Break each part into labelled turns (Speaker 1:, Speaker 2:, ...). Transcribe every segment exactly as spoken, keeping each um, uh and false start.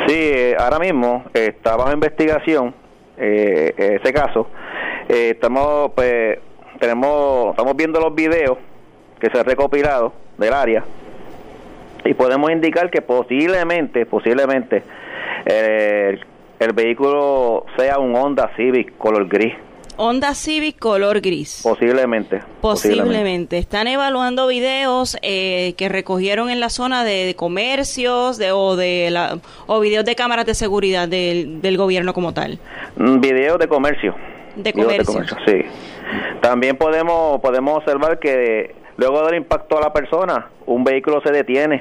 Speaker 1: Sí, eh, ahora mismo eh, está bajo investigación eh, ese caso. Eh, estamos, pues, tenemos, estamos viendo los videos que se han recopilado del área y podemos indicar que posiblemente, posiblemente eh, el, el vehículo sea un Honda Civic color gris.
Speaker 2: Honda Civic color gris.
Speaker 1: Posiblemente.
Speaker 2: Posiblemente. posiblemente. Están evaluando videos eh, que recogieron en la zona de, de comercios de, o de la, o videos de cámaras de seguridad del, del gobierno como tal.
Speaker 1: Mm, videos de comercio.
Speaker 2: De comercio.
Speaker 1: de comercio. Sí. También podemos podemos observar que luego del impacto a la persona, un vehículo se detiene.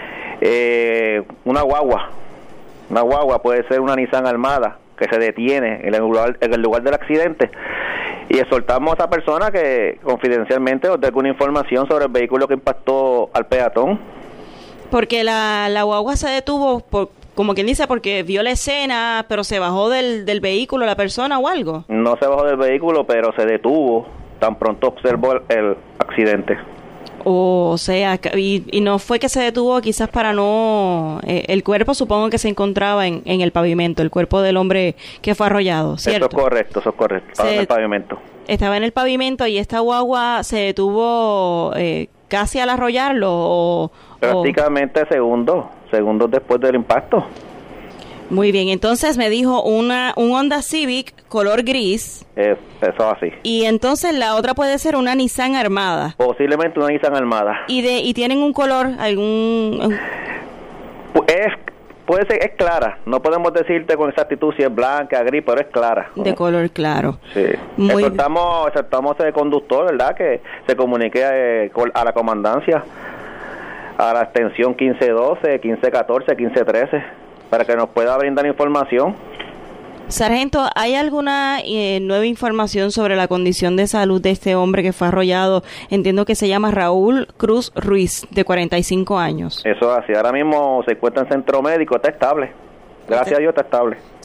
Speaker 1: Eh, una guagua. Una guagua puede ser una Nissan Armada que se detiene en el lugar, en el lugar del accidente, y exhortamos a esa persona que confidencialmente nos dé alguna información sobre el vehículo que impactó al peatón.
Speaker 2: Porque la, la guagua se detuvo, por, como quien dice, porque vio la escena, pero se bajó del, del vehículo la persona o algo.
Speaker 1: No se bajó del vehículo, pero se detuvo tan pronto observó el, el accidente.
Speaker 2: O sea, y, y no fue que se detuvo quizás para no... Eh, el cuerpo supongo que se encontraba en, en el pavimento, el cuerpo del hombre que fue arrollado, ¿cierto?
Speaker 1: Eso es correcto, eso es correcto, estaba se, en el pavimento.
Speaker 2: Estaba en el pavimento y esta guagua se detuvo eh, casi al arrollarlo o...
Speaker 1: Prácticamente o... segundos, segundos después del impacto.
Speaker 2: Muy bien, entonces me dijo una un Honda Civic color gris.
Speaker 1: Es, eso así.
Speaker 2: Y entonces la otra puede ser una Nissan Armada.
Speaker 1: Posiblemente una Nissan Armada.
Speaker 2: ¿Y de y tienen un color, algún...?
Speaker 1: Es, puede ser, es clara. No podemos decirte con exactitud si es blanca, gris, pero es clara.
Speaker 2: De color claro.
Speaker 1: Sí.
Speaker 2: Muy
Speaker 1: exhortamos, exhortamos al conductor, ¿verdad? Que se comunique eh, a la comandancia, a la extensión quince doce, quince catorce, quince trece, para que nos pueda brindar información.
Speaker 2: Sargento, ¿hay alguna eh, nueva información sobre la condición de salud de este hombre que fue arrollado? Entiendo que se llama Raúl Cruz Ruiz, de cuarenta y cinco años.
Speaker 1: Eso es así. Ahora mismo se encuentra en centro médico, está estable. Gracias a Dios está estable.